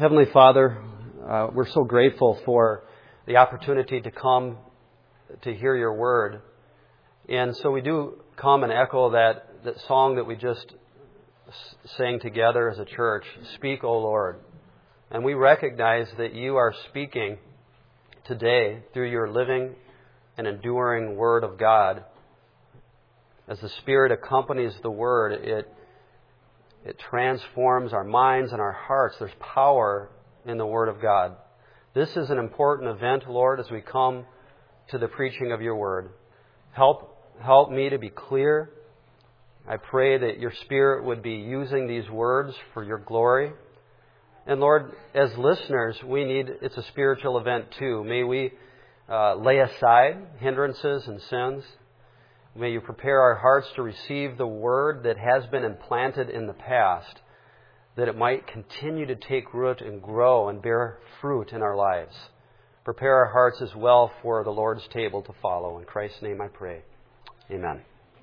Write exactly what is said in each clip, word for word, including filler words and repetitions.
Heavenly Father, uh, we're so grateful for the opportunity to come to hear your word. And so we do come and echo that, that song that we just sang together as a church, Speak, O Lord. And we recognize that you are speaking today through your living and enduring Word of God. As the Spirit accompanies the Word, it It transforms our minds and our hearts. There's power in the Word of God. This is an important event, Lord, as we come to the preaching of your Word. Help, help me to be clear. I pray that your Spirit would be using these words for your glory. And Lord, as listeners, we need, it's a spiritual event too. May we uh, lay aside hindrances and sins. May you prepare our hearts to receive the word that has been implanted in the past, that it might continue to take root and grow and bear fruit in our lives. Prepare our hearts as well for the Lord's table to follow. In Christ's name I pray. Amen.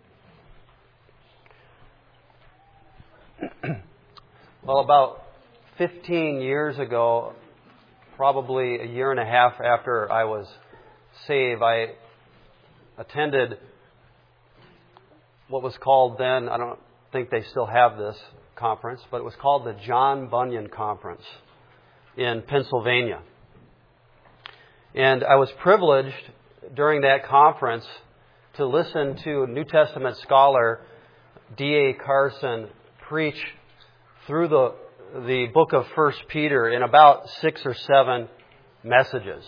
Well, about fifteen years ago, probably a year and a half after I was saved, I attended what was called then, I don't think they still have this conference, but it was called the John Bunyan Conference in Pennsylvania. And I was privileged during that conference to listen to New Testament scholar D A Carson preach through the, the book of First Peter in about six or seven messages.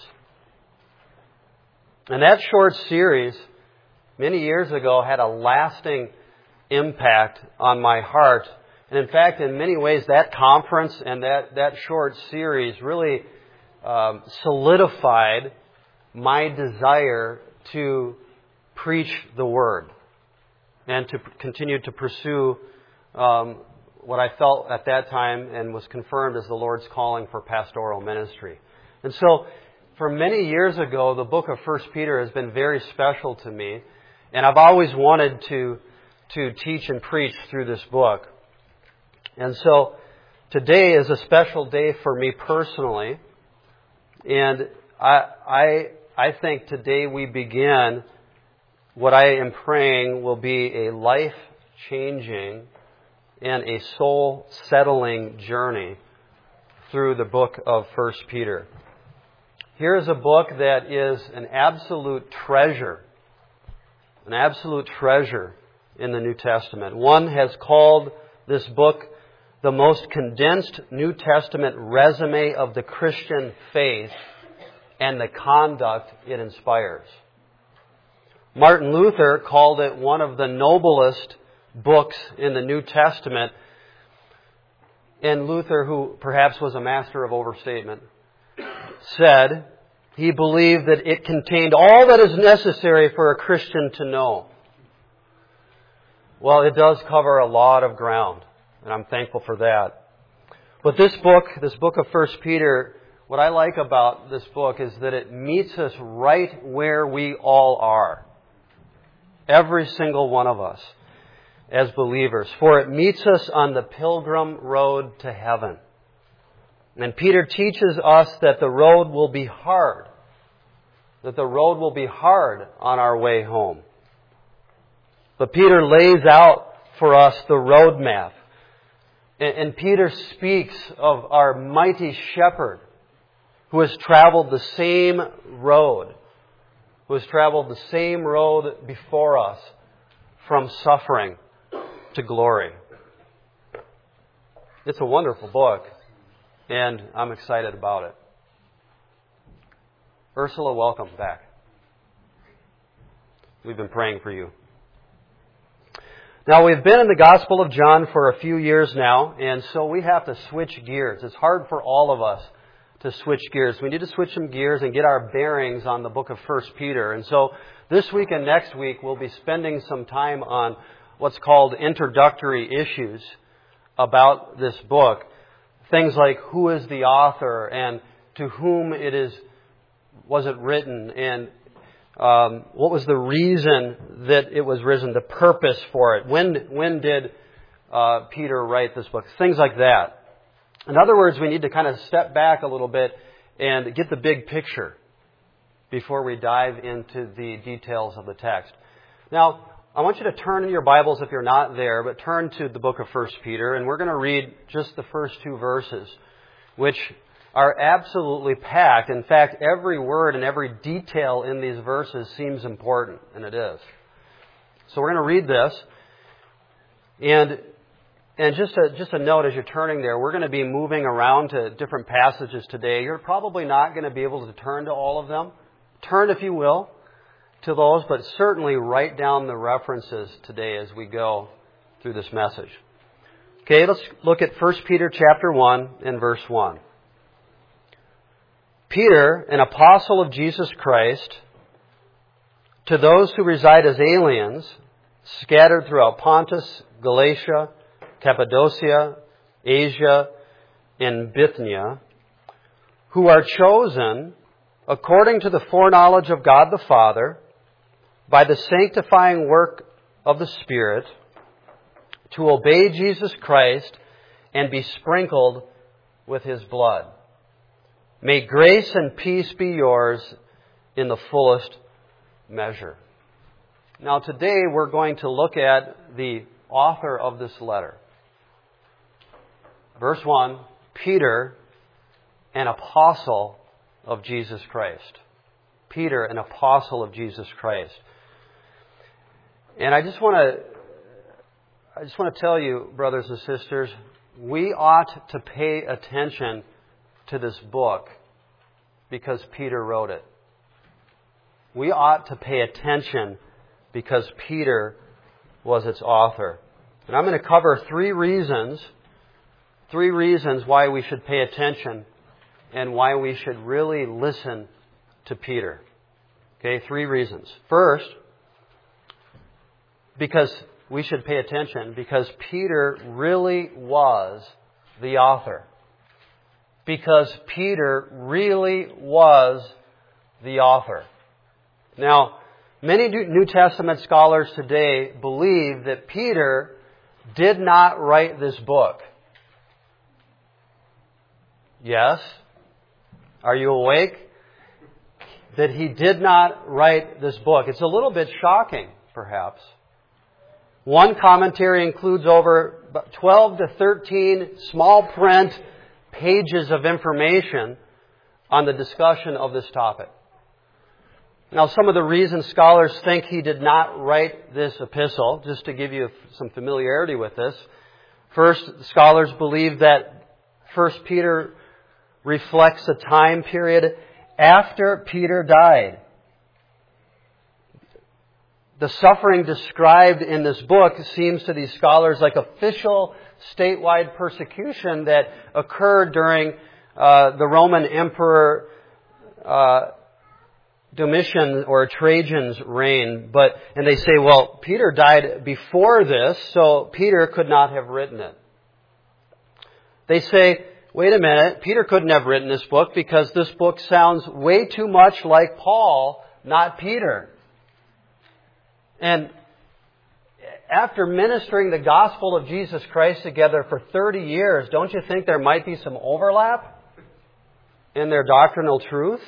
And that short series many years ago had a lasting impact on my heart. And in fact, in many ways, that conference and that, that short series really um, solidified my desire to preach the Word and to continue to pursue um, what I felt at that time and was confirmed as the Lord's calling for pastoral ministry. And so, for many years ago, the book of First Peter has been very special to me. And I've always wanted to to teach and preach through this book. And so today is a special day for me personally. And I I I think today we begin what I am praying will be a life-changing and a soul-settling journey through the book of First Peter. Here is a book that is an absolute treasure. An absolute treasure in the New Testament. One has called this book the most condensed New Testament resume of the Christian faith and the conduct it inspires. Martin Luther called it one of the noblest books in the New Testament. And Luther, who perhaps was a master of overstatement, said he believed that it contained all that is necessary for a Christian to know. Well, it does cover a lot of ground, and I'm thankful for that. But this book, this book of First Peter, what I like about this book is that it meets us right where we all are. Every single one of us as believers. For it meets us on the pilgrim road to heaven. And Peter teaches us that the road will be hard. That the road will be hard on our way home. But Peter lays out for us the roadmap. And, and Peter speaks of our mighty shepherd who has traveled the same road. Who has traveled the same road before us from suffering to glory. It's a wonderful book. And I'm excited about it. Ursula, welcome back. We've been praying for you. Now, we've been in the Gospel of John for a few years now, and so we have to switch gears. It's hard for all of us to switch gears. We need to switch some gears and get our bearings on the book of First Peter. And so this week and next week, we'll be spending some time on what's called introductory issues about this book. Things like who is the author and to whom it is was it written and um, what was the reason that it was written, the purpose for it. When when did uh, Peter write this book? Things like that. In other words, we need to kind of step back a little bit and get the big picture before we dive into the details of the text. Now, I want you to turn in your Bibles if you're not there, but turn to the book of First Peter, and we're going to read just the first two verses, which are absolutely packed. In fact, every word and every detail in these verses seems important, and it is. So we're going to read this, and and just a, just a note as you're turning there, we're going to be moving around to different passages today. You're probably not going to be able to turn to all of them. Turn, if you will, to those, but certainly write down the references today as we go through this message. Okay, let's look at First Peter chapter one and verse one. Peter, an apostle of Jesus Christ, to those who reside as aliens, scattered throughout Pontus, Galatia, Cappadocia, Asia, and Bithynia, who are chosen according to the foreknowledge of God the Father, by the sanctifying work of the Spirit, to obey Jesus Christ and be sprinkled with His blood. May grace and peace be yours in the fullest measure. Now today we're going to look at the author of this letter. Verse one, Peter, an apostle of Jesus Christ. Peter, an apostle of Jesus Christ. And I just want to I just want to tell you, brothers and sisters, we ought to pay attention to this book because Peter wrote it. We ought to pay attention because Peter was its author. And I'm going to cover three reasons, three reasons why we should pay attention and why we should really listen to Peter. Okay, three reasons. First, because we should pay attention because Peter really was the author. Because Peter really was the author. Now, many New Testament scholars today believe that Peter did not write this book. Yes? Are you awake? That he did not write this book. It's a little bit shocking, perhaps. One commentary includes over twelve to thirteen small print pages of information on the discussion of this topic. Now, some of the reasons scholars think he did not write this epistle, just to give you some familiarity with this. First, scholars believe that First Peter reflects a time period after Peter died. The suffering described in this book seems to these scholars like official statewide persecution that occurred during uh, the Roman Emperor uh, Domitian or Trajan's reign. But and they say, well, Peter died before this, so Peter could not have written it. They say, wait a minute, Peter couldn't have written this book because this book sounds way too much like Paul, not Peter. And after ministering the gospel of Jesus Christ together for thirty years, don't you think there might be some overlap in their doctrinal truth?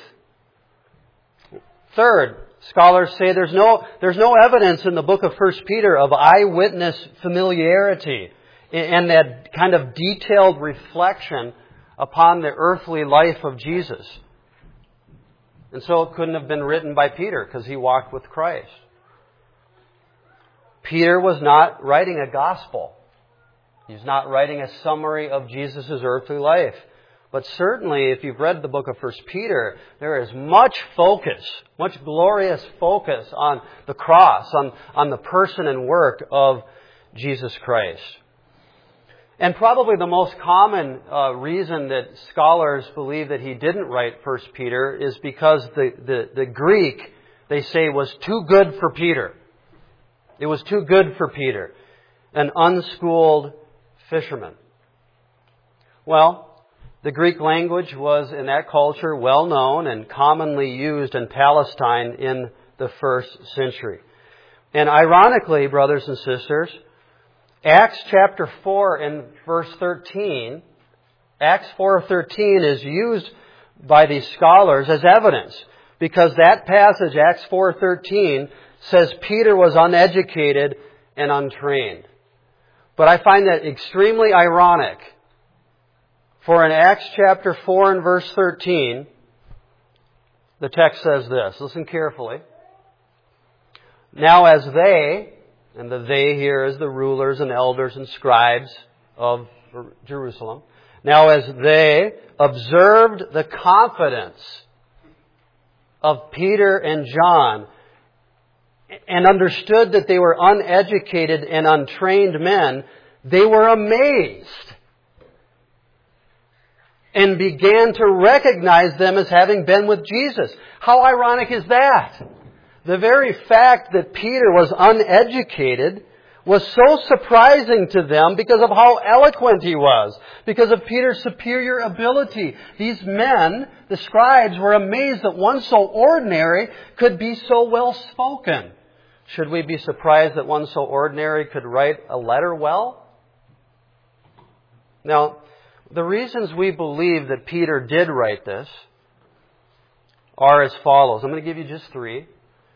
Third, scholars say there's no, there's no evidence in the book of First Peter of eyewitness familiarity and that kind of detailed reflection upon the earthly life of Jesus. And so it couldn't have been written by Peter because he walked with Christ. Peter was not writing a gospel. He's not writing a summary of Jesus' earthly life. But certainly, if you've read the book of First Peter, there is much focus, much glorious focus on the cross, on, on the person and work of Jesus Christ. And probably the most common uh, reason that scholars believe that he didn't write First Peter is because the, the, the Greek, they say, was too good for Peter. It was too good for Peter, an unschooled fisherman. Well, the Greek language was in that culture well known and commonly used in Palestine in the first century. And ironically, brothers and sisters, Acts chapter four and verse thirteen Acts four thirteen is used by these scholars as evidence, because that passage, Acts four thirteen, says Peter was uneducated and untrained. But I find that extremely ironic. For in Acts chapter four and verse thirteen, the text says this. Listen carefully. Now as they, and the they here is the rulers and elders and scribes of Jerusalem. Now as they observed the confidence of Peter and John and understood that they were uneducated and untrained men, they were amazed and began to recognize them as having been with Jesus. How ironic is that? The very fact that Peter was uneducated was so surprising to them because of how eloquent he was, because of Peter's superior ability. These men, the scribes, were amazed that one so ordinary could be so well spoken. Should we be surprised that one so ordinary could write a letter well? Now, the reasons we believe that Peter did write this are as follows. I'm going to give you just three.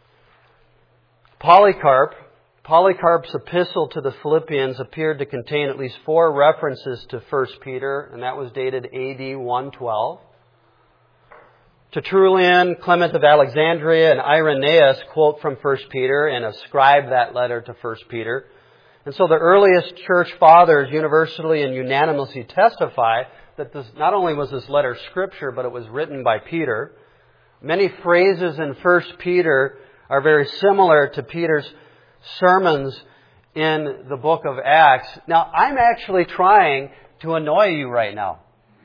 Polycarp, Polycarp's epistle to the Philippians appeared to contain at least four references to First Peter, and that was dated A D one twelve. Tertullian, Clement of Alexandria, and Irenaeus quote from First Peter and ascribe that letter to First Peter. And so the earliest church fathers universally and unanimously testify that this, not only was this letter scripture, but it was written by Peter. Many phrases in First Peter are very similar to Peter's sermons in the book of Acts. Now, I'm actually trying to annoy you right now.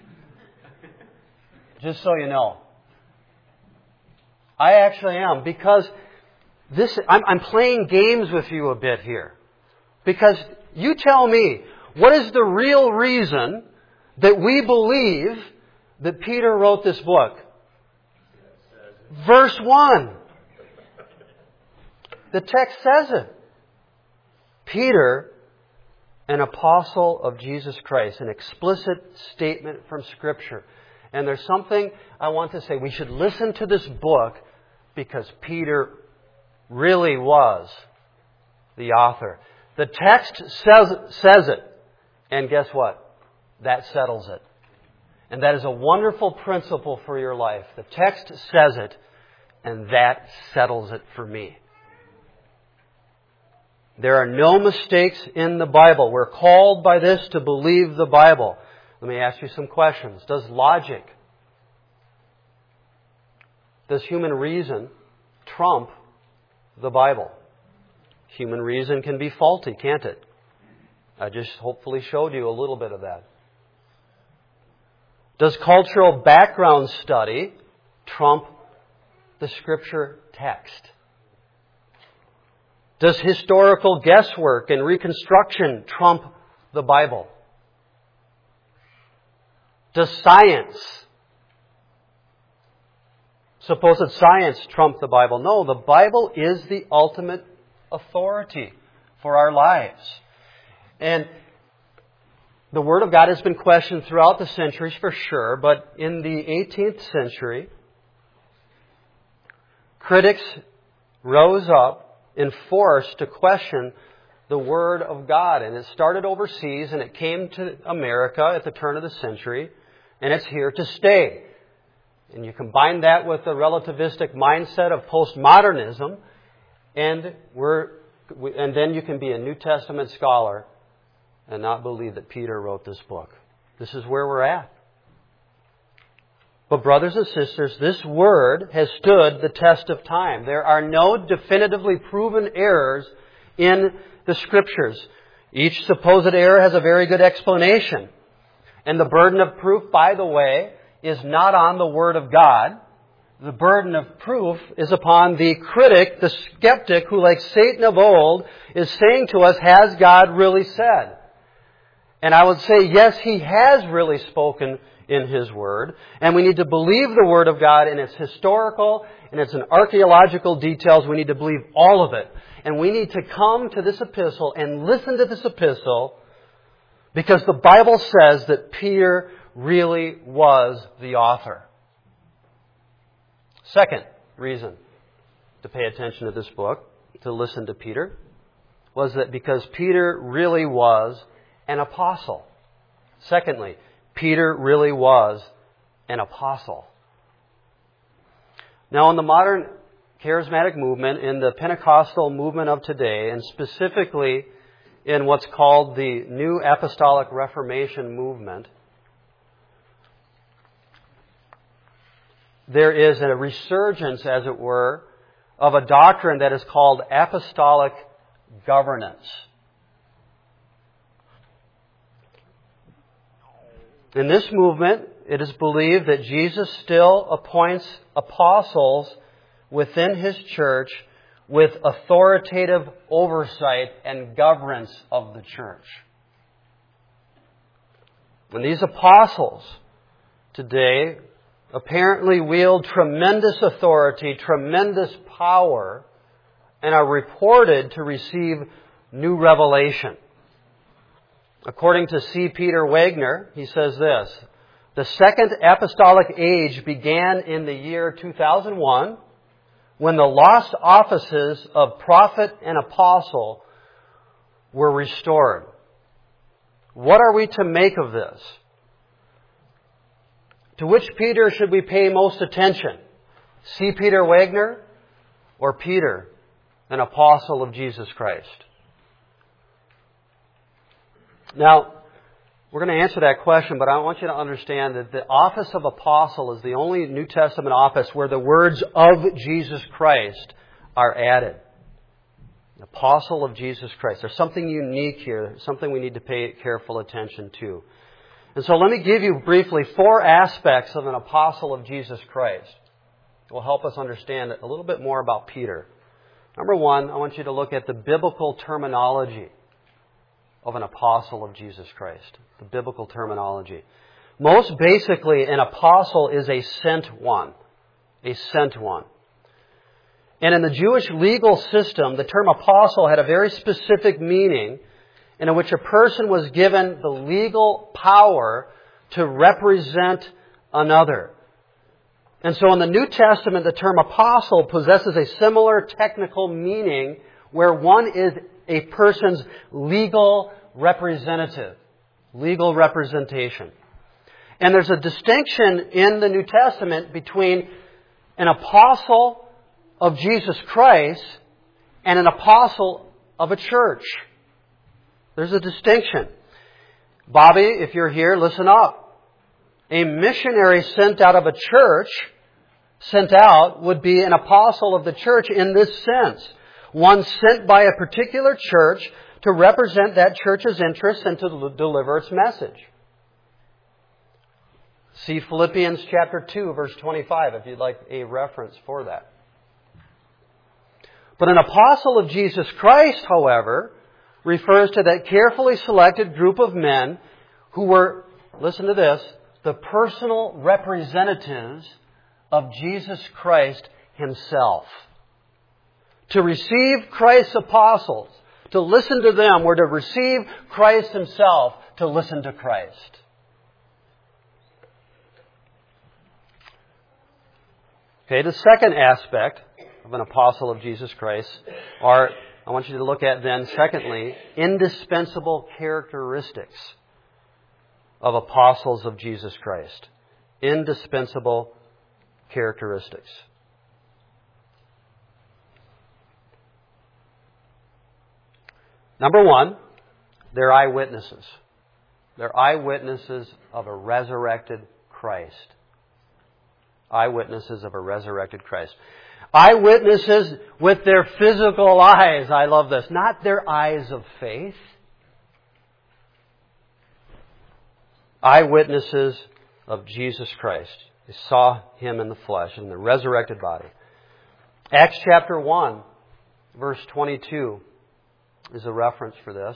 Just so you know. I actually am, because this I'm, I'm playing games with you a bit here. Because you tell me, what is the real reason that we believe that Peter wrote this book? Verse one. The text says it. Peter, an apostle of Jesus Christ, an explicit statement from Scripture. And there's something I want to say. We should listen to this book because Peter really was the author. The text says, says it. And guess what? That settles it. And that is a wonderful principle for your life. The text says it, and that settles it for me. There are no mistakes in the Bible. We're called by this to believe the Bible. Let me ask you some questions. Does logic, does human reason trump the Bible? Human reason can be faulty, can't it? I just hopefully showed you a little bit of that. Does cultural background study trump the Scripture text? Does historical guesswork and reconstruction trump the Bible? Does science, supposed science, trump the Bible? No, the Bible is the ultimate authority for our lives. And the Word of God has been questioned throughout the centuries for sure, but in the eighteenth century, critics rose up in force to question the Word of God. And it started overseas and it came to America at the turn of the century, and it's here to stay. And you combine that with the relativistic mindset of postmodernism, and we're and then you can be a New Testament scholar and not believe that Peter wrote this book. This is where we're at. But brothers and sisters, this Word has stood the test of time. There are no definitively proven errors in the Scriptures. Each supposed error has a very good explanation. And the burden of proof, by the way, is not on the Word of God. The burden of proof is upon the critic, the skeptic, who, like Satan of old, is saying to us, has God really said? And I would say, yes, He has really spoken in His Word. And we need to believe the Word of God in its historical and its archaeological details. We need to believe all of it. And we need to come to this epistle and listen to this epistle because the Bible says that Peter really was the author. Second reason to pay attention to this book, to listen to Peter, was that because Peter really was an apostle. Secondly, Peter really was an apostle. Now, in the modern charismatic movement, in the Pentecostal movement of today, and specifically in what's called the New Apostolic Reformation movement, there is a resurgence, as it were, of a doctrine that is called apostolic governance. In this movement, it is believed that Jesus still appoints apostles within His church with authoritative oversight and governance of the church. And these apostles today apparently wield tremendous authority, tremendous power, and are reported to receive new revelation. According to C. Peter Wagner, he says this: the Second Apostolic Age began in the year two thousand one when the lost offices of prophet and apostle were restored. What are we to make of this? To which Peter should we pay most attention? C. Peter Wagner or Peter, an apostle of Jesus Christ? Now, we're going to answer that question, but I want you to understand that the office of apostle is the only New Testament office where the words of Jesus Christ are added. Apostle of Jesus Christ. There's something unique here, something we need to pay careful attention to. And so let me give you briefly four aspects of an apostle of Jesus Christ. It will help us understand a little bit more about Peter. Number one, I want you to look at the biblical terminology of an apostle of Jesus Christ. The biblical terminology. Most basically, an apostle is a sent one. A sent one. And in the Jewish legal system, the term apostle had a very specific meaning in which a person was given the legal power to represent another. And so in the New Testament, the term apostle possesses a similar technical meaning where one is a person's legal representative, legal representation. And there's a distinction in the New Testament between an apostle of Jesus Christ and an apostle of a church. There's a distinction. Bobby, if you're here, listen up. A missionary sent out of a church, sent out, would be an apostle of the church in this sense. One sent by a particular church to represent that church's interests and to deliver its message. See Philippians chapter two, verse twenty-five, if you'd like a reference for that. But an apostle of Jesus Christ, however, refers to that carefully selected group of men who were, listen to this, the personal representatives of Jesus Christ Himself. To receive Christ's apostles, to listen to them, were to receive Christ Himself, to listen to Christ. Okay, the second aspect of an apostle of Jesus Christ are, I want you to look at then, secondly, indispensable characteristics of apostles of Jesus Christ. Indispensable characteristics. Number one, they're eyewitnesses. They're eyewitnesses of a resurrected Christ. Eyewitnesses of a resurrected Christ. Eyewitnesses with their physical eyes. I love this. Not their eyes of faith. Eyewitnesses of Jesus Christ. They saw Him in the flesh, in the resurrected body. Acts chapter one, verse twenty-two is a reference for this.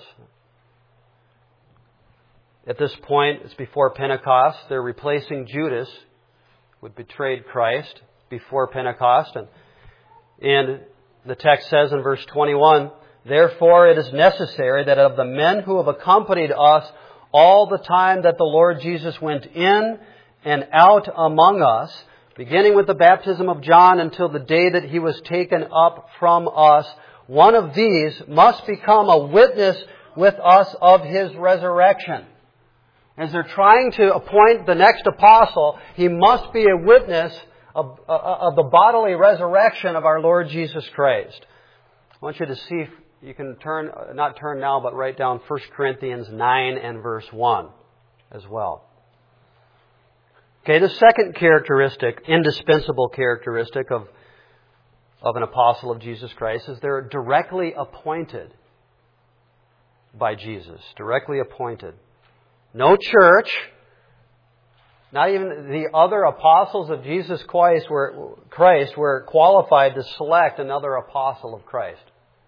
At this point, it's before Pentecost. They're replacing Judas, who had betrayed Christ before Pentecost. And, and the text says in verse twenty-one, "Therefore it is necessary that of the men who have accompanied us all the time that the Lord Jesus went in and out among us, beginning with the baptism of John until the day that He was taken up from us, one of these must become a witness with us of His resurrection. As they're trying to appoint the next apostle, he must be a witness of, of the bodily resurrection of our Lord Jesus Christ. I want you to see, if you can turn, not turn now, but write down First Corinthians nine and verse one as well. Okay, the second characteristic, indispensable characteristic of, of an apostle of Jesus Christ is they're directly appointed by Jesus. Directly appointed. No church, not even the other apostles of Jesus Christ were, Christ were qualified to select another apostle of Christ.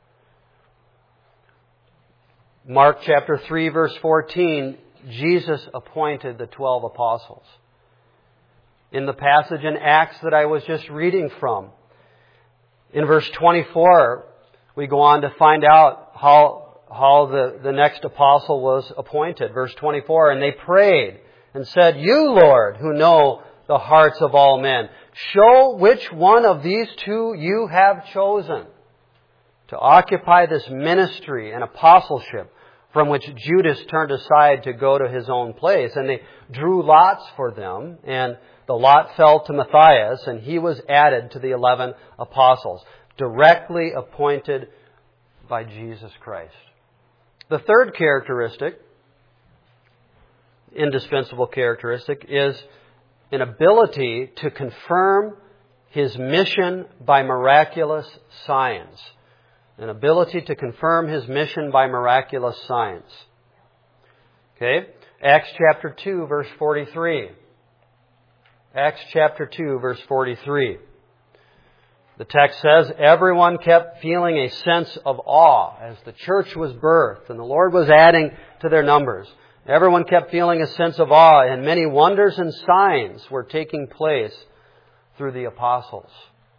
Mark chapter three verse fourteen, Jesus appointed the twelve apostles. In the passage in Acts that I was just reading from, in verse twenty-four, we go on to find out how how the, the next apostle was appointed. Verse twenty-four, and they prayed and said, You, Lord, who know the hearts of all men, show which one of these two you have chosen to occupy this ministry and apostleship from which Judas turned aside to go to his own place. And they drew lots for them, and the lot fell to Matthias, and he was added to the eleven apostles, directly appointed by Jesus Christ. The third characteristic, indispensable characteristic, is an ability to confirm His mission by miraculous signs. An ability to confirm His mission by miraculous signs. Okay? Acts chapter two, verse forty-three. Acts chapter two, verse forty-three. The text says, everyone kept feeling a sense of awe as the church was birthed and the Lord was adding to their numbers. Everyone kept feeling a sense of awe, and many wonders and signs were taking place through the apostles.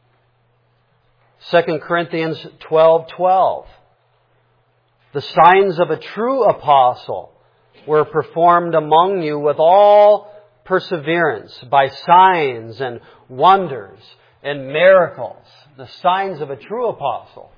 Second Corinthians twelve twelve. The signs of a true apostle were performed among you with all perseverance by signs and wonders and miracles. The signs of a true apostle.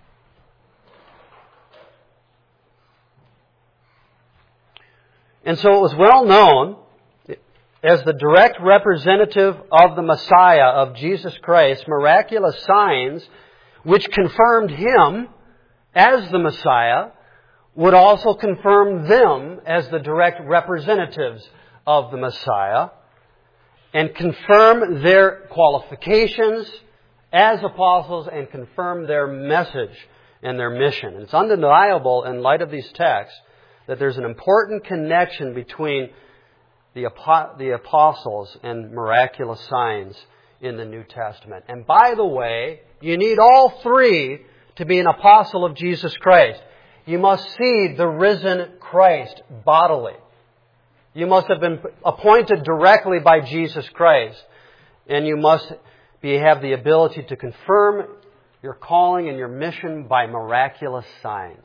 And so it was well known as the direct representative of the Messiah, of Jesus Christ, miraculous signs which confirmed Him as the Messiah would also confirm them as the direct representatives of the Messiah and confirm their qualifications as apostles and confirm their message and their mission. It's undeniable in light of these texts that there's an important connection between the the apostles and miraculous signs in the New Testament. And by the way, you need all three to be an apostle of Jesus Christ. You must see the risen Christ bodily. You must have been appointed directly by Jesus Christ. And you must be, have the ability to confirm your calling and your mission by miraculous signs.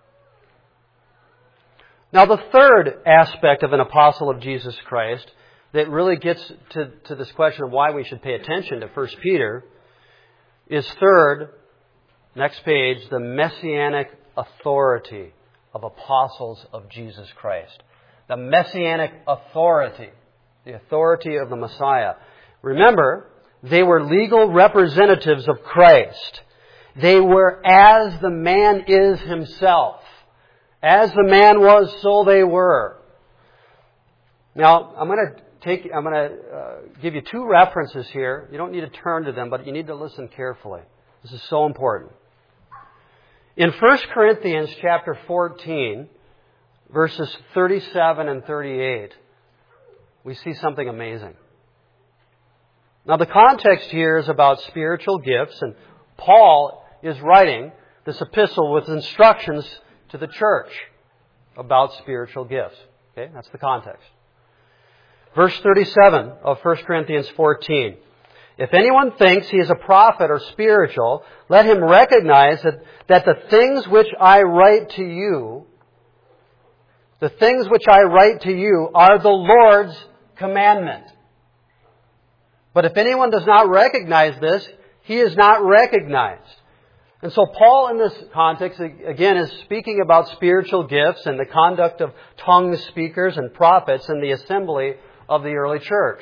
Now, the third aspect of an apostle of Jesus Christ that really gets to, to this question of why we should pay attention to First Peter is third, next page, the messianic authority of apostles of Jesus Christ. The messianic authority, the authority of the Messiah. Remember, they were legal representatives of Christ. They were as the man is himself. As the man was, so they were. Now, I'm going to take, I'm going to uh, give you two references here. You don't need to turn to them, but you need to listen carefully. This is so important. In First Corinthians chapter fourteen, verses thirty-seven and thirty-eight, we see something amazing. Now, the context here is about spiritual gifts, and Paul is writing this epistle with instructions to the church about spiritual gifts. Okay, that's the context. Verse thirty-seven of First Corinthians fourteen. If anyone thinks he is a prophet or spiritual, let him recognize that, that the things which I write to you The things which I write to you are the Lord's commandment. But if anyone does not recognize this, he is not recognized. And so Paul in this context, again, is speaking about spiritual gifts and the conduct of tongue speakers and prophets in the assembly of the early church.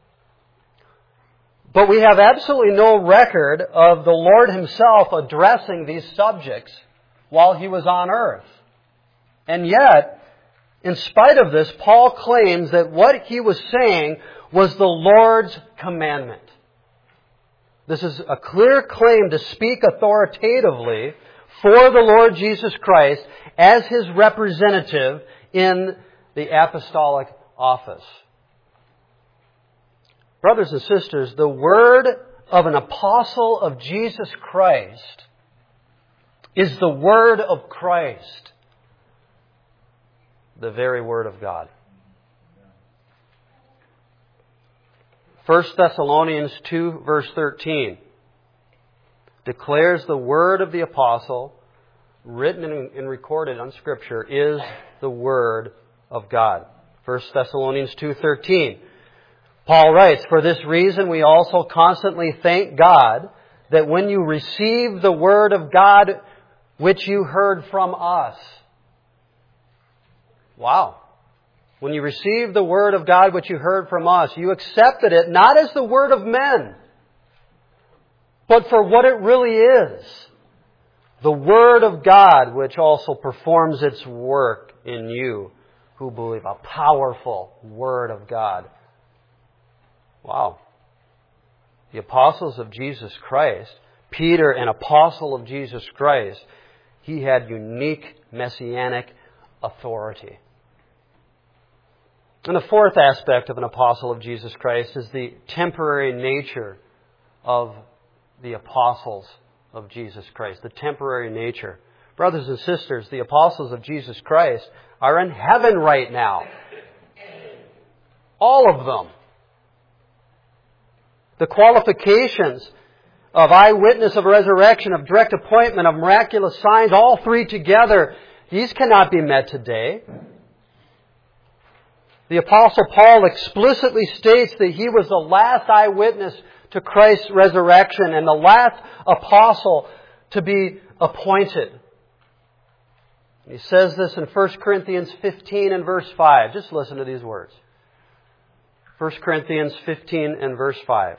But we have absolutely no record of the Lord Himself addressing these subjects while He was on earth. And yet, in spite of this, Paul claims that what he was saying was the Lord's commandment. This is a clear claim to speak authoritatively for the Lord Jesus Christ as His representative in the apostolic office. Brothers and sisters, the word of an apostle of Jesus Christ is the word of Christ, the very word of God. First Thessalonians two, verse thirteen, declares the word of the apostle, written and recorded on Scripture, is the word of God. First Thessalonians two thirteen. Paul writes, "For this reason we also constantly thank God that when you received the word of God which you heard from us." Wow. When you received the word of God which you heard from us, you accepted it not as the word of men, but for what it really is. The word of God which also performs its work in you who believe. A powerful word of God. Wow. The apostles of Jesus Christ, Peter, an apostle of Jesus Christ, he had unique messianic authority. And the fourth aspect of an apostle of Jesus Christ is the temporary nature of the apostles of Jesus Christ. The temporary nature. Brothers and sisters, the apostles of Jesus Christ are in heaven right now. All of them. The qualifications of eyewitness of resurrection, of direct appointment, of miraculous signs, all three together, these cannot be met today. The Apostle Paul explicitly states that he was the last eyewitness to Christ's resurrection and the last apostle to be appointed. He says this in First Corinthians fifteen and verse five. Just listen to these words. First Corinthians fifteen and verse five.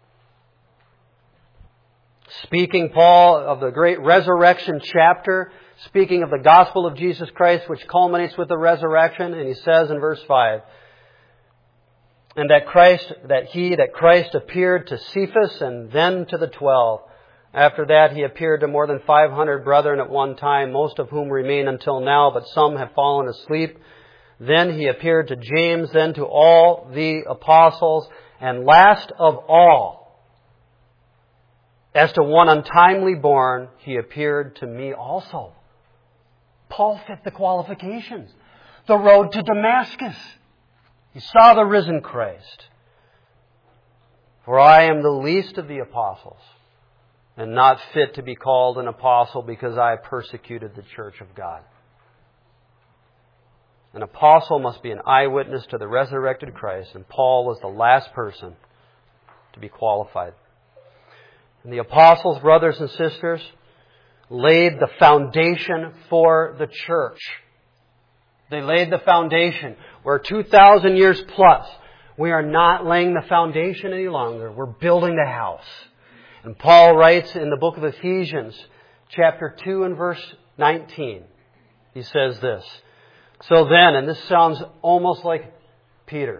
Speaking, Paul, of the great resurrection chapter, speaking of the gospel of Jesus Christ, which culminates with the resurrection, and he says in verse five, and that Christ, that he, that Christ appeared to Cephas and then to the twelve. After that, he appeared to more than five hundred brethren at one time, most of whom remain until now, but some have fallen asleep. Then he appeared to James, then to all the apostles, and last of all, as to one untimely born, he appeared to me also. Paul fit the qualifications. The road to Damascus. He saw the risen Christ. For I am the least of the apostles, and not fit to be called an apostle because I persecuted the church of God. An apostle must be an eyewitness to the resurrected Christ, and Paul was the last person to be qualified. And the apostles, brothers and sisters, laid the foundation for the church. They laid the foundation. We're two thousand years plus. We are not laying the foundation any longer. We're building the house. And Paul writes in the book of Ephesians, chapter two and verse nineteen, he says this, so then, and this sounds almost like Peter,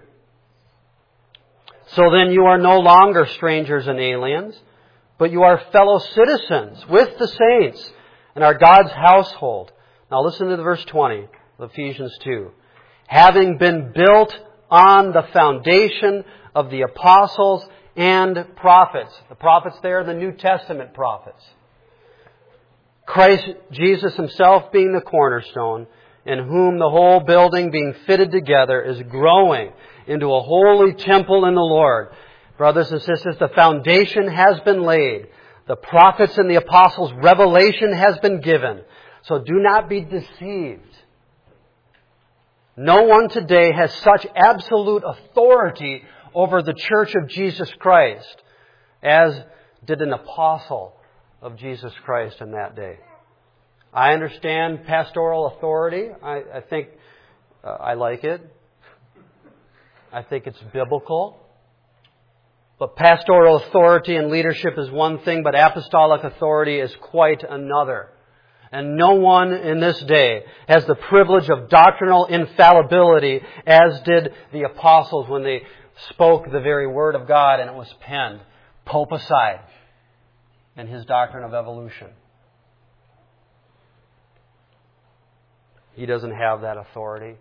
so then you are no longer strangers and aliens, but you are fellow citizens with the saints and are God's household. Now listen to the verse twenty of Ephesians two. Having been built on the foundation of the apostles and prophets. The prophets there are the New Testament prophets. Christ Jesus Himself being the cornerstone, in whom the whole building being fitted together is growing into a holy temple in the Lord. Brothers and sisters, the foundation has been laid. The prophets and the apostles' revelation has been given. So do not be deceived. No one today has such absolute authority over the church of Jesus Christ as did an apostle of Jesus Christ in that day. I understand pastoral authority. I, I think uh, I like it. I think it's biblical. But pastoral authority and leadership is one thing, but apostolic authority is quite another. And no one in this day has the privilege of doctrinal infallibility as did the apostles when they spoke the very Word of God and it was penned. Pope aside and his doctrine of evolution. He doesn't have that authority.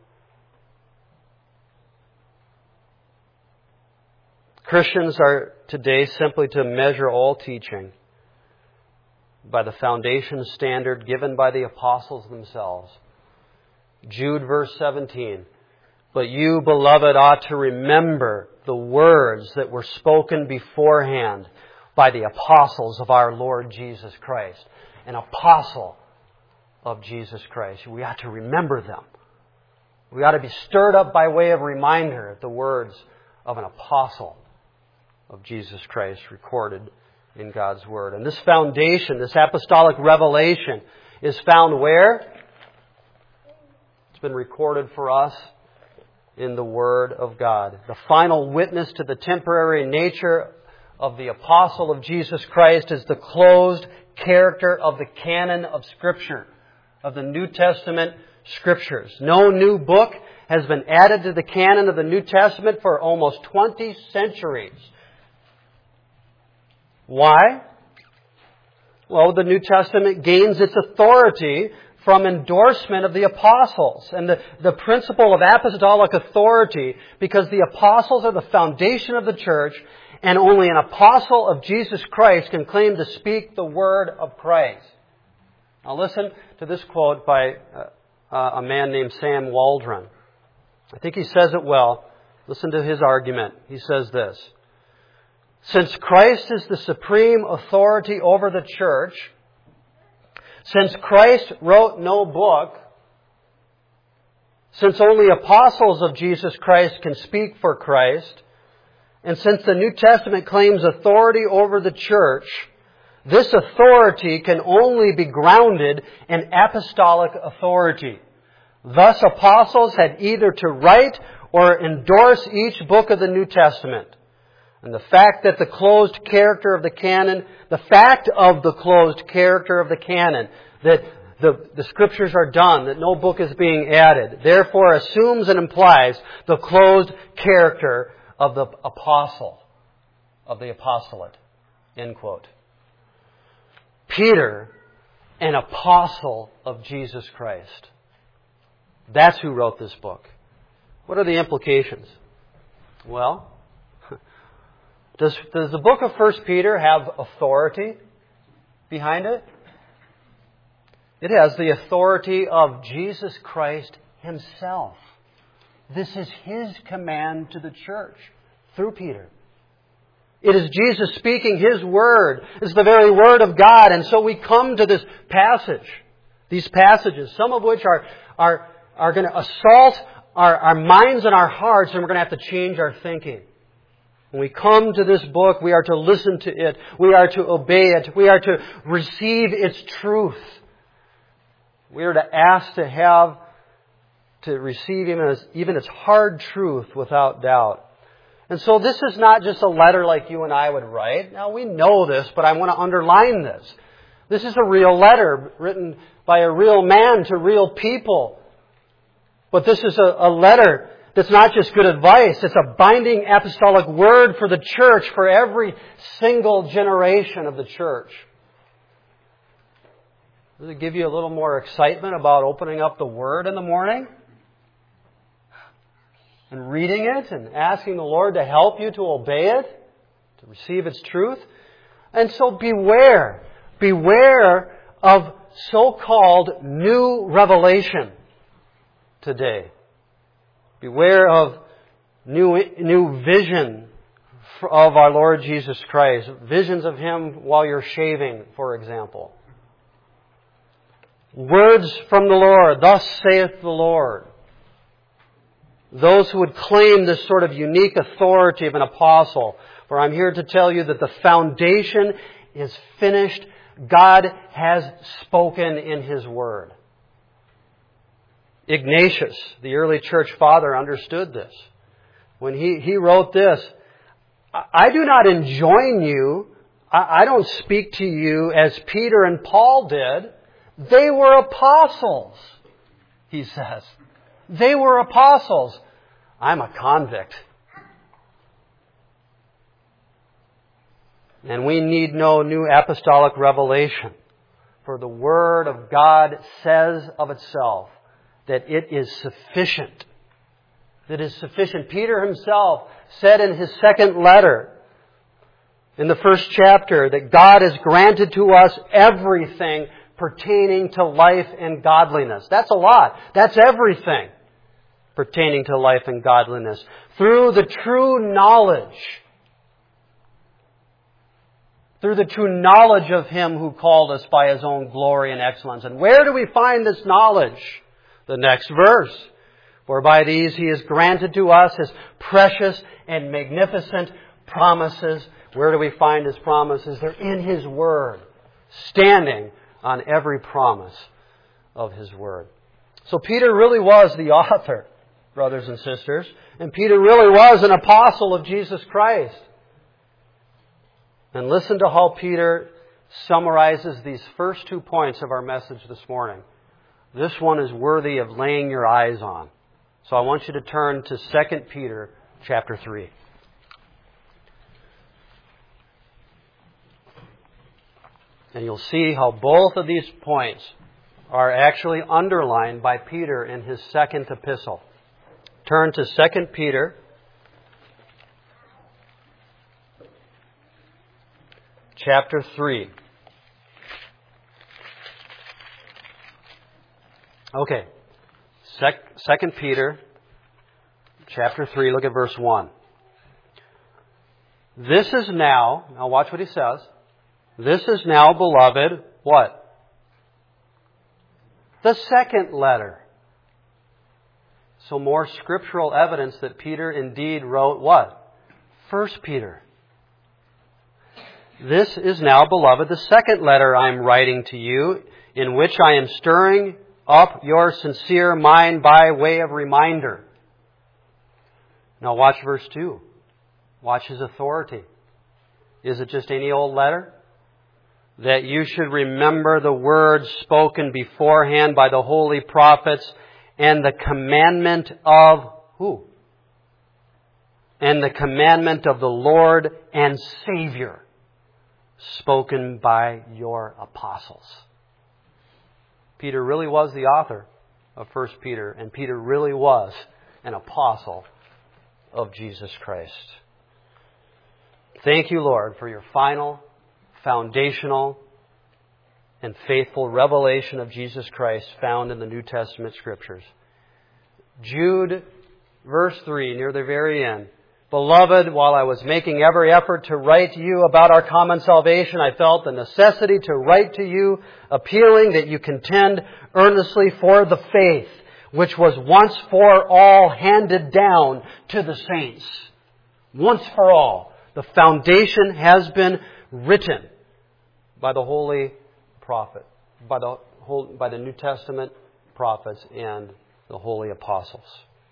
Christians are today simply to measure all teaching by the foundation standard given by the apostles themselves. Jude verse seventeen. But you, beloved, ought to remember the words that were spoken beforehand by the apostles of our Lord Jesus Christ. An apostle of Jesus Christ. We ought to remember them. We ought to be stirred up by way of reminder at the words of an apostle of Jesus Christ recorded in God's Word. And this foundation, this apostolic revelation, is found where? It's been recorded for us in the Word of God. The final witness to the temporary nature of the apostle of Jesus Christ is the closed character of the canon of Scripture, of the New Testament Scriptures. No new book has been added to the canon of the New Testament for almost twenty centuries. Why? Well, the New Testament gains its authority from endorsement of the apostles. And the, the principle of apostolic authority, because the apostles are the foundation of the church, and only an apostle of Jesus Christ can claim to speak the word of Christ. Now listen to this quote by uh, a man named Sam Waldron. I think he says it well. Listen to his argument. He says this. Since Christ is the supreme authority over the church, since Christ wrote no book, since only apostles of Jesus Christ can speak for Christ, and since the New Testament claims authority over the church, this authority can only be grounded in apostolic authority. Thus, apostles had either to write or endorse each book of the New Testament. And the fact that the closed character of the canon, the fact of the closed character of the canon, that the, the Scriptures are done, that no book is being added, therefore assumes and implies the closed character of the apostle, of the apostolate. End quote. Peter, an apostle of Jesus Christ. That's who wrote this book. What are the implications? Well, Does, does the book of First Peter have authority behind it? It has the authority of Jesus Christ Himself. This is His command to the church through Peter. It is Jesus speaking His Word. It's the very Word of God. And so we come to this passage, these passages, some of which are, are, are going to assault our, our minds and our hearts, and we're going to have to change our thinking. When we come to this book, we are to listen to it. We are to obey it. We are to receive its truth. We are to ask to have, to receive even its, even its hard truth without doubt. And so this is not just a letter like you and I would write. Now we know this, but I want to underline this. This is a real letter written by a real man to real people. But this is a, a letter that's not just good advice. It's a binding apostolic word for the church, for every single generation of the church. Does it give you a little more excitement about opening up the Word in the morning? And reading it and asking the Lord to help you to obey it, to receive its truth? And so beware. Beware of so-called new revelation today. Beware of new, new vision of our Lord Jesus Christ. Visions of Him while you're shaving, for example. Words from the Lord. Thus saith the Lord. those who would claim this sort of unique authority of an apostle. For I'm here to tell you that the foundation is finished. God has spoken in His Word. Ignatius, the early church father, understood this. When he, he wrote this, I do not enjoin you, I, I don't speak to you as Peter and Paul did. They were apostles, he says. They were apostles. I'm a convict. And we need no new apostolic revelation. For the Word of God says of itself that it is sufficient. That is sufficient. Peter himself said in his second letter, in the first chapter, that God has granted to us everything pertaining to life and godliness. That's a lot. That's everything pertaining to life and godliness. Through the true knowledge, through the true knowledge of Him who called us by His own glory and excellence. And where do we find this knowledge? The next verse. For by these He has granted to us His precious and magnificent promises. Where do we find His promises? They're in His Word, standing on every promise of His Word. So Peter really was the author, brothers and sisters. And Peter really was an apostle of Jesus Christ. And listen to how Peter summarizes these first two points of our message this morning. This one is worthy of laying your eyes on. So I want you to turn to Second Peter chapter three. And you'll see how both of these points are actually underlined by Peter in his second epistle. Turn to Second Peter chapter three. Okay. Second Peter chapter three, look at verse one. This is now, now watch what he says. This is now, beloved, what? The second letter. So more scriptural evidence that Peter indeed wrote what? First Peter. This is now, beloved, the second letter I am writing to you, in which I am stirring up your sincere mind by way of reminder. Now watch verse two. Watch his authority. Is it just any old letter? That you should remember the words spoken beforehand by the holy prophets and the commandment of who? And the commandment of the Lord and Savior spoken by your apostles. Peter really was the author of First Peter, and Peter really was an apostle of Jesus Christ. Thank you, Lord, for your final, foundational, and faithful revelation of Jesus Christ found in the New Testament Scriptures. Jude, verse three, near the very end. Beloved, while I was making every effort to write to you about our common salvation, I felt the necessity to write to you, appealing that you contend earnestly for the faith, which was once for all handed down to the saints. Once for all. The foundation has been written by the holy prophet, by the whole, by the New Testament prophets and the holy apostles.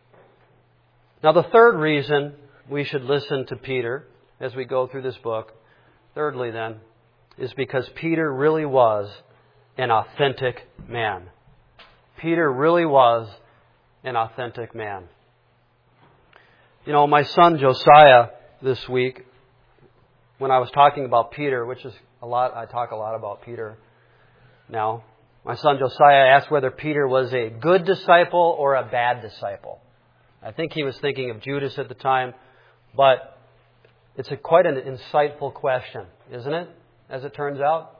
Now the third reason we should listen to Peter as we go through this book, thirdly then, is because Peter really was an authentic man. Peter really was an authentic man. You know, my son Josiah this week, when I was talking about Peter, which is a lot, I talk a lot about Peter now. My son Josiah asked whether Peter was a good disciple or a bad disciple. I think he was thinking of Judas at the time. But it's a quite an insightful question, isn't it? As it turns out.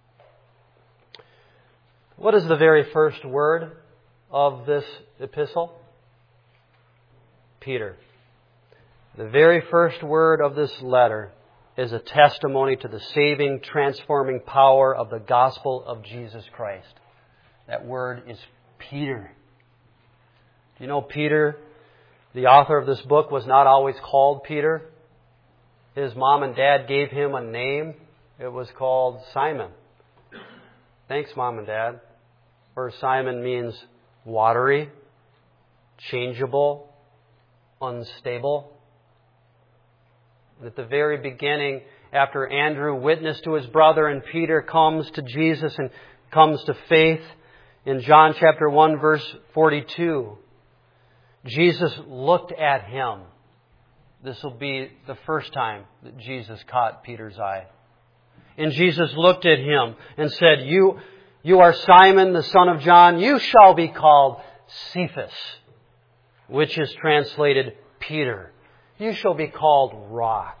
What is the very first word of this epistle? Peter. The very first word of this letter is a testimony to the saving, transforming power of the gospel of Jesus Christ. That word is Peter. Do you know Peter, The author of this book was not always called Peter. His mom and dad gave him a name. It was called Simon. Thanks, Mom and Dad. Or Simon means watery, changeable, unstable. And at the very beginning, after Andrew witnessed to his brother and Peter comes to Jesus and comes to faith, in John chapter one, verse forty-two, Jesus looked at him. This will be the first time that Jesus caught Peter's eye. And Jesus looked at him and said, You, you are Simon, the son of John. You shall be called Cephas, which is translated Peter. You shall be called Rock.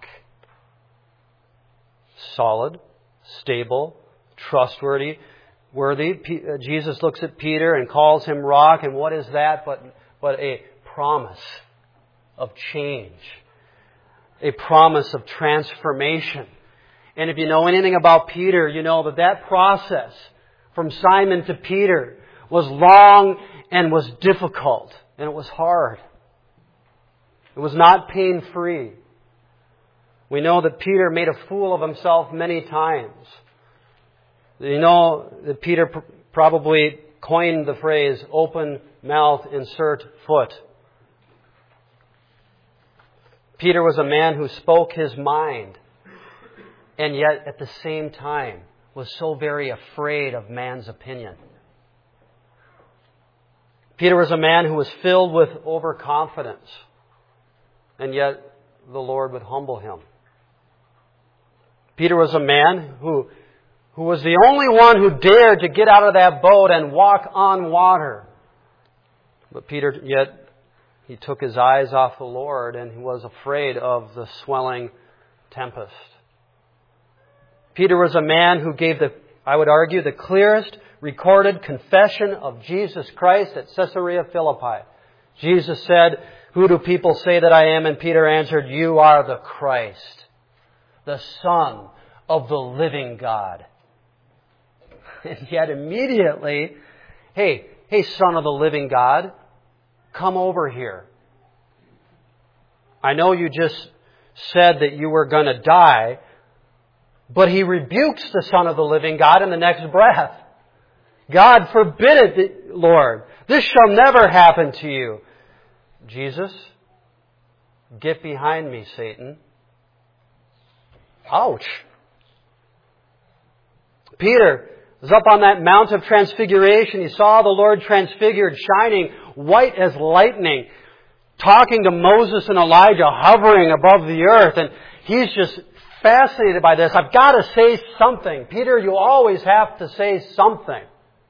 Solid, stable, trustworthy, worthy. P- uh, Jesus looks at Peter and calls him Rock. And what is that but, but a promise of change? A promise of transformation. And if you know anything about Peter, you know that that process from Simon to Peter was long and was difficult. And it was hard. It was not pain-free. We know that Peter made a fool of himself many times. You know that Peter pr- probably coined the phrase, open mouth, insert foot. Peter was a man who spoke his mind, and yet at the same time was so very afraid of man's opinion. Peter was a man who was filled with overconfidence, and yet the Lord would humble him. Peter was a man who, who was the only one who dared to get out of that boat and walk on water. But Peter, yet, he took his eyes off the Lord and he was afraid of the swelling tempest. Peter was a man who gave the, I would argue, the clearest recorded confession of Jesus Christ at Caesarea Philippi. Jesus said, Who do people say that I am? And Peter answered, You are the Christ, the Son of the living God. And yet immediately, hey, hey, Son of the living God, come over here. I know you just said that you were going to die, but he rebukes the Son of the living God in the next breath. God forbid it, Lord. This shall never happen to you. Jesus, get behind me, Satan. Ouch. Peter was up on that Mount of Transfiguration. He saw the Lord transfigured, shining white as lightning, talking to Moses and Elijah, hovering above the earth. And he's just fascinated by this. I've got to say something. Peter, you always have to say something.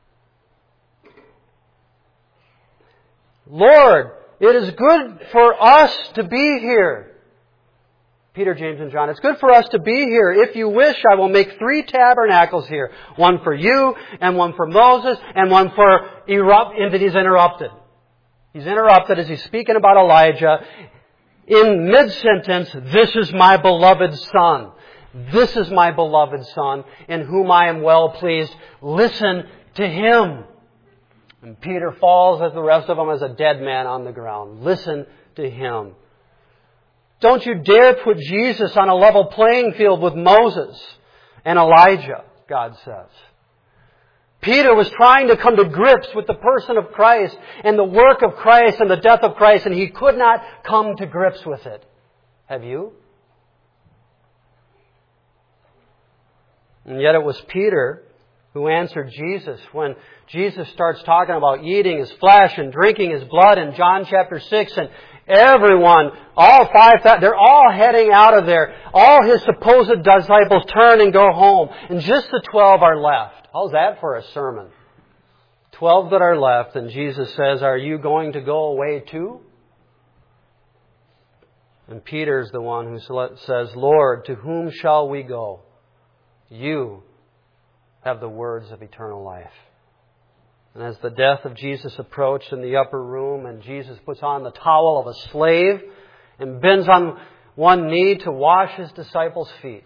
Lord, it is good for us to be here. Peter, James, and John, it's good for us to be here. If you wish, I will make three tabernacles here. One for you, and one for Moses, and one for erupt, and then he's interrupted. He's interrupted as he's speaking about Elijah. In mid-sentence, this is my beloved Son. This is my beloved Son, in whom I am well pleased. Listen to Him. And Peter falls as the rest of them as a dead man on the ground. Listen to Him. Don't you dare put Jesus on a level playing field with Moses and Elijah, God says. Peter was trying to come to grips with the person of Christ and the work of Christ and the death of Christ, and he could not come to grips with it. Have you? And yet it was Peter who answered Jesus when Jesus starts talking about eating His flesh and drinking His blood in John chapter six, and everyone, all five, they're all heading out of there. All His supposed disciples turn and go home, and just the twelve are left. How's that for a sermon? Twelve that are left, and Jesus says, are you going to go away too? And Peter's the one who says, Lord, to whom shall we go? You have the words of eternal life. And as the death of Jesus approached in the upper room, and Jesus puts on the towel of a slave and bends on one knee to wash His disciples' feet,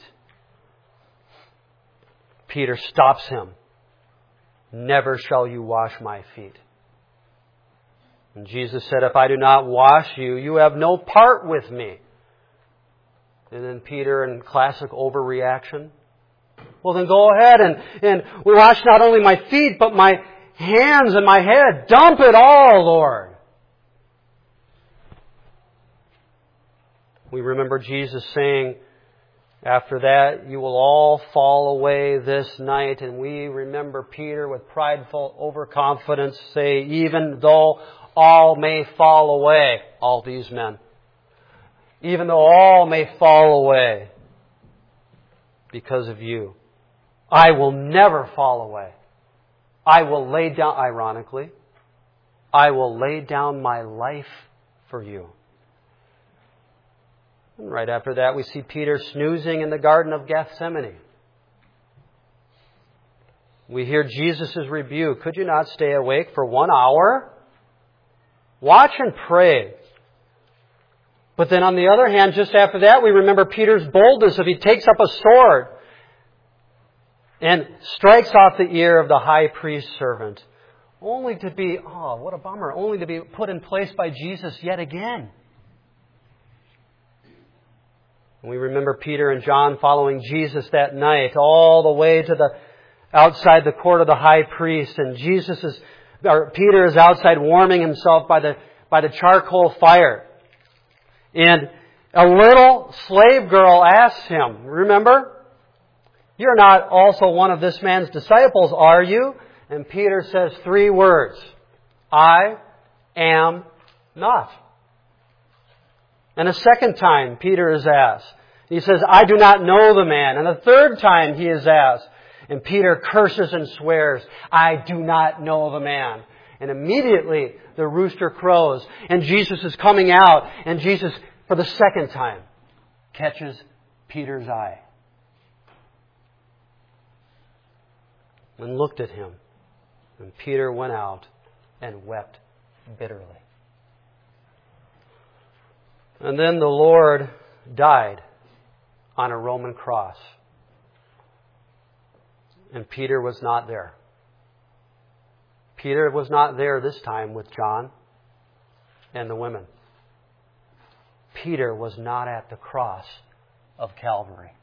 Peter stops him. Never shall you wash my feet. And Jesus said, if I do not wash you, you have no part with me. And then Peter, in classic overreaction, well then go ahead and, and wash not only my feet, but my hands and my head. Dump it all, Lord. We remember Jesus saying, after that, you will all fall away this night. And we remember Peter with prideful overconfidence say, even though all may fall away, all these men, even though all may fall away because of you, I will never fall away. I will lay down, ironically, I will lay down my life for you. And right after that, we see Peter snoozing in the Garden of Gethsemane. We hear Jesus' rebuke. Could you not stay awake for one hour? Watch and pray. But then on the other hand, just after that, we remember Peter's boldness if he takes up a sword and strikes off the ear of the high priest's servant, only to be, oh, what a bummer, only to be put in place by Jesus yet again. And we remember Peter and John following Jesus that night all the way to the outside the court of the high priest, and Jesus is, or Peter is outside warming himself by the by the charcoal fire. And a little slave girl asks him, remember, you're not also one of this man's disciples, are you? And Peter says three words, I am not. And a second time, Peter is asked. He says, I do not know the man. And a third time he is asked. And Peter curses and swears, I do not know the man. And immediately the rooster crows. And Jesus is coming out. And Jesus, for the second time, catches Peter's eye. And looked at him. And Peter went out and wept bitterly. And then the Lord died on a Roman cross. And Peter was not there. Peter was not there this time with John and the women. Peter was not at the cross of Calvary.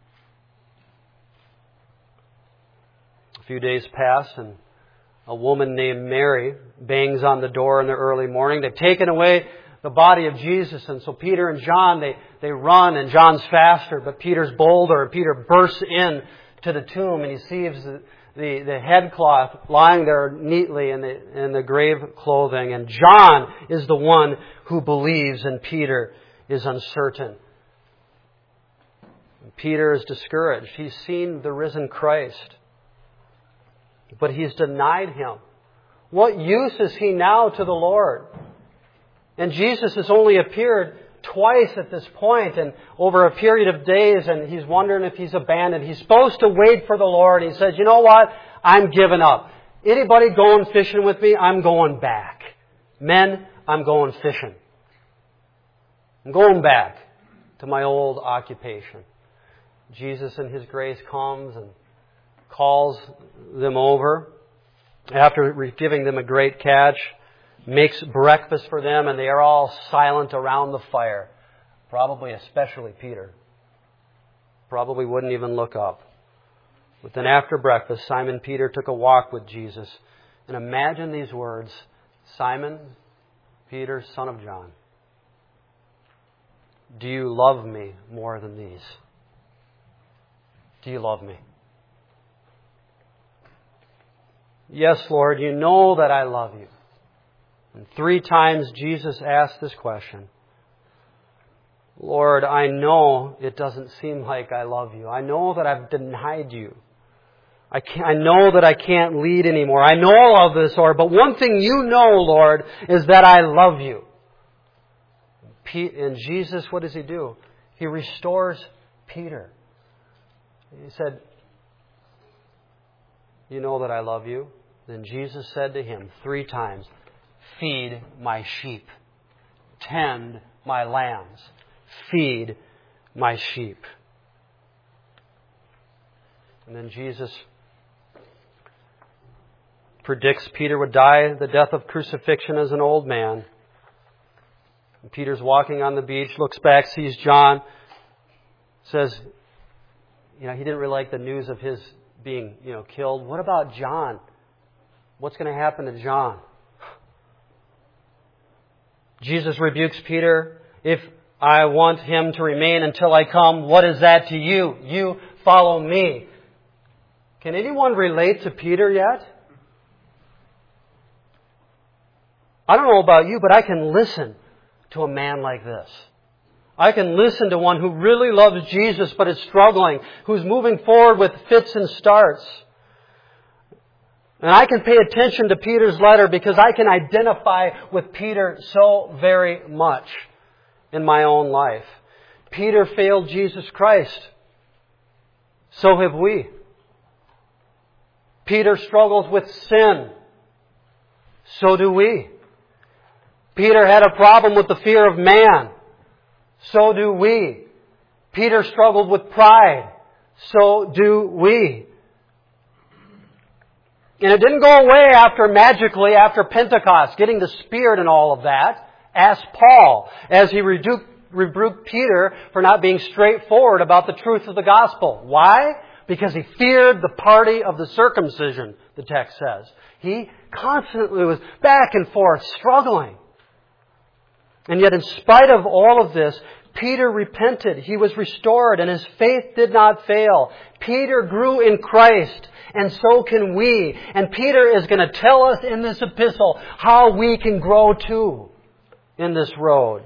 A few days pass and a woman named Mary bangs on the door in the early morning. They've taken away the body of Jesus. And so Peter and John, they, they run, and John's faster, but Peter's bolder. And Peter bursts in to the tomb, and he sees the, the, the headcloth lying there neatly in the, in the grave clothing. And John is the one who believes, and Peter is uncertain. And Peter is discouraged. He's seen the risen Christ, but he's denied Him. What use is he now to the Lord? And Jesus has only appeared twice at this point and over a period of days, and he's wondering if he's abandoned. He's supposed to wait for the Lord. He says, you know what? I'm giving up. Anybody going fishing with me? I'm going back. Men, I'm going fishing. I'm going back to my old occupation. Jesus in His grace comes and calls them over after giving them a great catch, makes breakfast for them, and they are all silent around the fire. Probably especially Peter. Probably wouldn't even look up. But then after breakfast, Simon Peter took a walk with Jesus. And imagine these words, Simon Peter, son of John, do you love me more than these? Do you love me? Yes, Lord, you know that I love you. And three times Jesus asked this question. Lord, I know it doesn't seem like I love you. I know that I've denied you. I can't, I know that I can't lead anymore. I know all of this, Lord, but one thing you know, Lord, is that I love you. And Jesus, what does He do? He restores Peter. He said, you know that I love you? Then Jesus said to him three times, feed my sheep. Tend my lambs. Feed my sheep. And then Jesus predicts Peter would die the death of crucifixion as an old man. And Peter's walking on the beach, looks back, sees John, says, you know, he didn't really like the news of his being, you know, killed. What about John? What's going to happen to John? Jesus rebukes Peter. If I want him to remain until I come, what is that to you? You follow me. Can anyone relate to Peter yet? I don't know about you, but I can listen to a man like this. I can listen to one who really loves Jesus but is struggling, who's moving forward with fits and starts. And I can pay attention to Peter's letter because I can identify with Peter so very much in my own life. Peter failed Jesus Christ. So have we. Peter struggles with sin. So do we. Peter had a problem with the fear of man. So do we. Peter struggled with pride. So do we. And it didn't go away after magically after Pentecost, getting the Spirit and all of that. Ask Paul as he rebuked, rebuked Peter for not being straightforward about the truth of the gospel. Why? Because he feared the party of the circumcision, the text says. He constantly was back and forth, struggling. And yet in spite of all of this, Peter repented. He was restored and his faith did not fail. Peter grew in Christ and so can we. And Peter is going to tell us in this epistle how we can grow too in this road.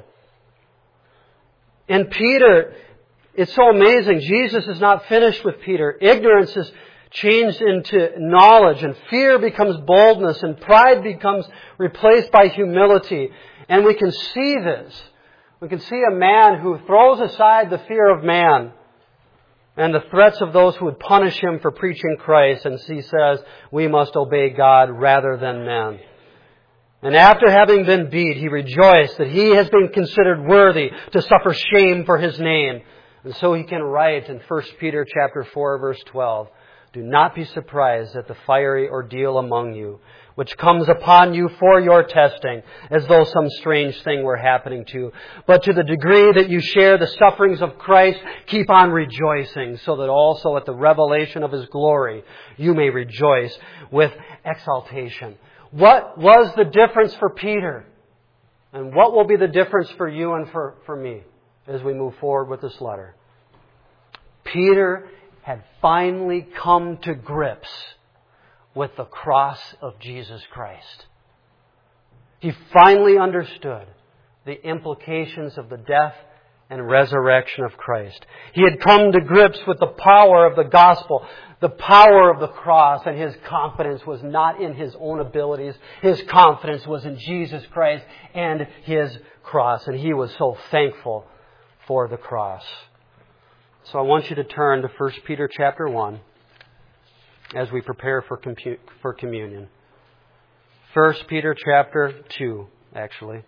And Peter, it's so amazing. Jesus is not finished with Peter. Ignorance is changed into knowledge and fear becomes boldness and pride becomes replaced by humility. And we can see this. We can see a man who throws aside the fear of man and the threats of those who would punish him for preaching Christ. And he says, we must obey God rather than men. And after having been beat, he rejoiced that he has been considered worthy to suffer shame for his name. And so he can write in First Peter chapter four, verse twelve, do not be surprised at the fiery ordeal among you, which comes upon you for your testing, as though some strange thing were happening to you. But to the degree that you share the sufferings of Christ, keep on rejoicing, so that also at the revelation of His glory, you may rejoice with exaltation. What was the difference for Peter? And what will be the difference for you and for, for me as we move forward with this letter? Peter had finally come to grips with the cross of Jesus Christ. He finally understood the implications of the death and resurrection of Christ. He had come to grips with the power of the gospel, the power of the cross, and his confidence was not in his own abilities. His confidence was in Jesus Christ and His cross, and he was so thankful for the cross. So I want you to turn to First Peter chapter one. As we prepare for compu- for communion. First Peter chapter two, actually.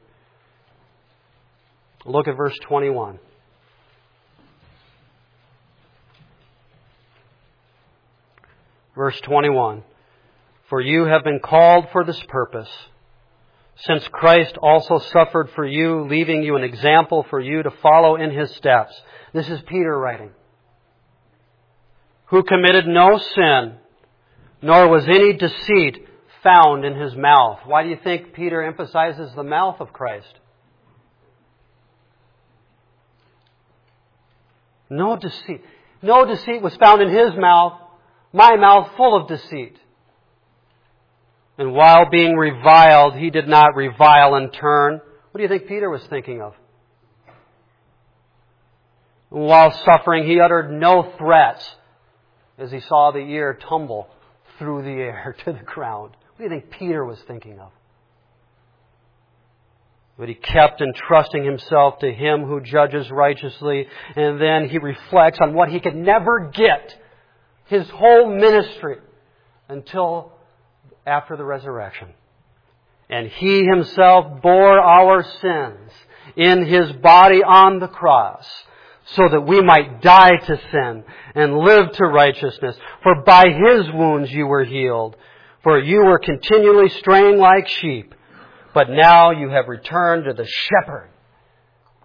Look at verse twenty-one. Verse twenty-one. For you have been called for this purpose, since Christ also suffered for you, leaving you an example for you to follow in His steps. This is Peter writing. Who committed no sin, nor was any deceit found in His mouth. Why do you think Peter emphasizes the mouth of Christ? No deceit. No deceit was found in His mouth, my mouth full of deceit. And while being reviled, He did not revile in turn. What do you think Peter was thinking of? And while suffering, he uttered no threats as he saw the ear tumble through the air to the ground. What do you think Peter was thinking of? But he kept entrusting himself to Him who judges righteously. And then he reflects on what he could never get his whole ministry until after the resurrection. And He Himself bore our sins in His body on the cross, so that we might die to sin and live to righteousness. For by His wounds you were healed. For you were continually straying like sheep, but now you have returned to the shepherd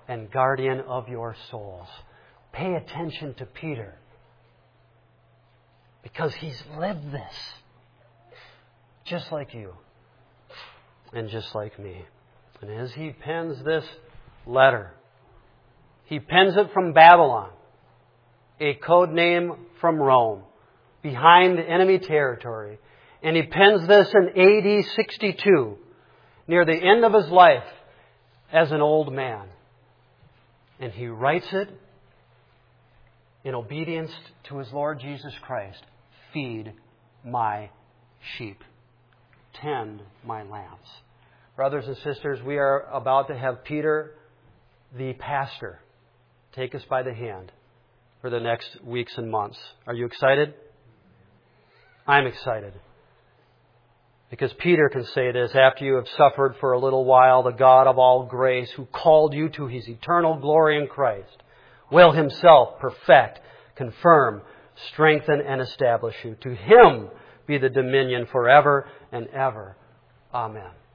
and guardian of your souls. Pay attention to Peter, because he's lived this, just like you and just like me. And as he pens this letter, he pens it from Babylon, a code name from Rome, behind enemy territory. And he pens this in A D sixty-two, near the end of his life as an old man. And he writes it in obedience to his Lord Jesus Christ. Feed my sheep. Tend my lambs. Brothers and sisters, we are about to have Peter, the pastor, take us by the hand for the next weeks and months. Are you excited? I'm excited. Because Peter can say this, after you have suffered for a little while, the God of all grace, who called you to His eternal glory in Christ, will Himself perfect, confirm, strengthen, and establish you. To Him be the dominion forever and ever. Amen.